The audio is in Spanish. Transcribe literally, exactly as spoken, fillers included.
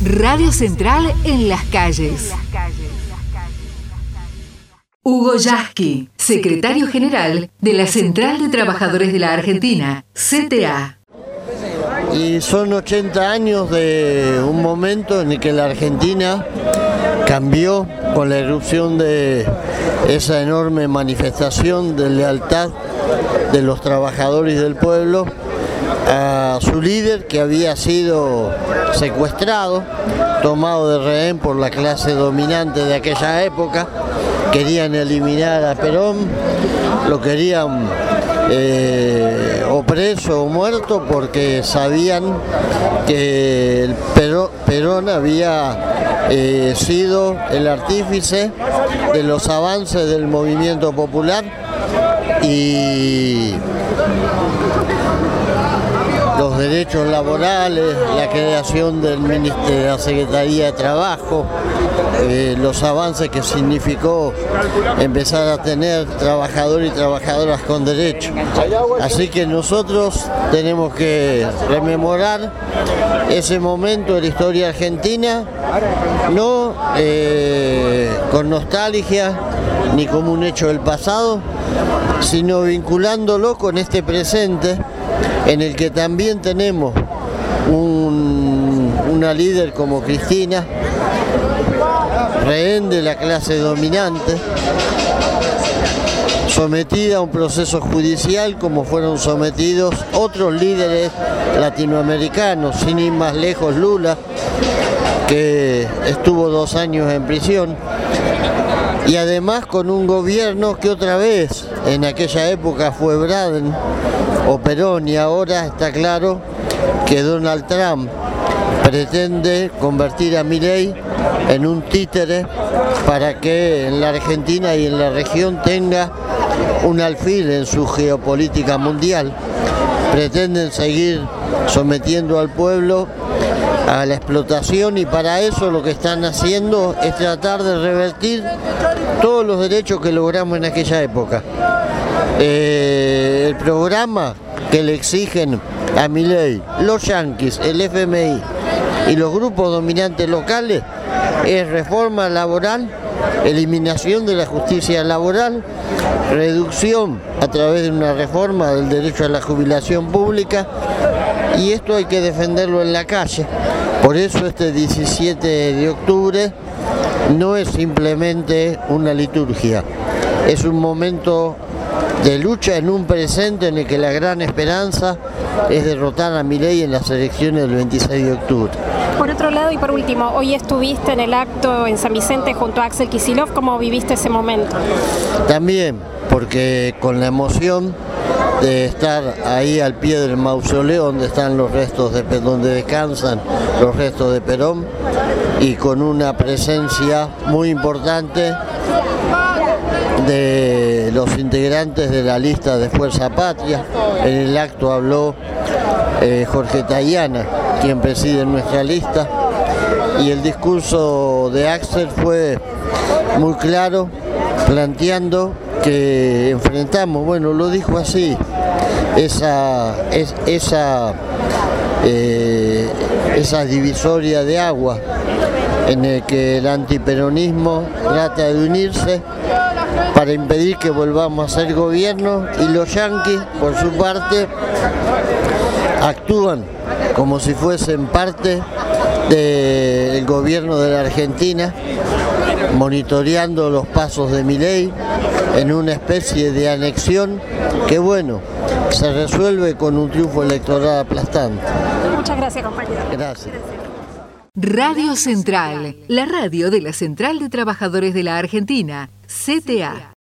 Radio Central en las calles. Hugo Yasky, secretario general de la Central de Trabajadores de la Argentina, C T A. Y son ochenta años de un momento en el que la Argentina cambió con la irrupción de esa enorme manifestación de lealtad de los trabajadores del pueblo a su líder, que había sido secuestrado, tomado de rehén por la clase dominante de aquella época. Querían eliminar a Perón, lo querían eh, o preso o muerto, porque sabían que el Perón, Perón había eh, sido el artífice de los avances del movimiento popular y los derechos laborales, la creación del Ministerio de la Secretaría de Trabajo, eh, los avances que significó empezar a tener trabajadores y trabajadoras con derechos. Así que nosotros tenemos que rememorar ese momento de la historia argentina, no eh, con nostalgia ni como un hecho del pasado, sino vinculándolo con este presente, en el que también tenemos un, una líder como Cristina, rehén de la clase dominante, sometida a un proceso judicial como fueron sometidos otros líderes latinoamericanos, sin ir más lejos Lula, que estuvo dos años en prisión, y además con un gobierno que otra vez, en aquella época fue Braden o Perón, y ahora está claro que Donald Trump pretende convertir a Milei en un títere para que en la Argentina y en la región tenga un alfil en su geopolítica mundial. Pretenden seguir sometiendo al pueblo a la explotación, y para eso lo que están haciendo es tratar de revertir todos los derechos que logramos en aquella época. Eh, el programa que le exigen a Milei los yanquis, el F M I y los grupos dominantes locales es reforma laboral, eliminación de la justicia laboral, reducción a través de una reforma del derecho a la jubilación pública, y esto hay que defenderlo en la calle. Por eso este diecisiete de octubre no es simplemente una liturgia, es un momento de lucha en un presente en el que la gran esperanza es derrotar a Milei en las elecciones del veintiséis de octubre. Por otro lado, y por último, hoy estuviste en el acto en San Vicente junto a Axel Kicillof. ¿Cómo viviste ese momento? También, porque con la emoción de estar ahí al pie del mausoleo donde están los restos de donde descansan los restos de Perón, y con una presencia muy importante de los integrantes de la lista de Fuerza Patria. En el acto habló eh, Jorge Tayana, quien preside nuestra lista, y el discurso de Axel fue muy claro, planteando que enfrentamos, bueno, lo dijo así, esa, es, esa, eh, esa divisoria de agua en el que el antiperonismo trata de unirse para impedir que volvamos a ser gobierno, y los yanquis, por su parte, actúan como si fuesen parte del gobierno de la Argentina, monitoreando los pasos de Milei en una especie de anexión que, bueno, se resuelve con un triunfo electoral aplastante. Muchas gracias, compañero. Gracias. Radio Central, la radio de la Central de Trabajadores de la Argentina, C T A.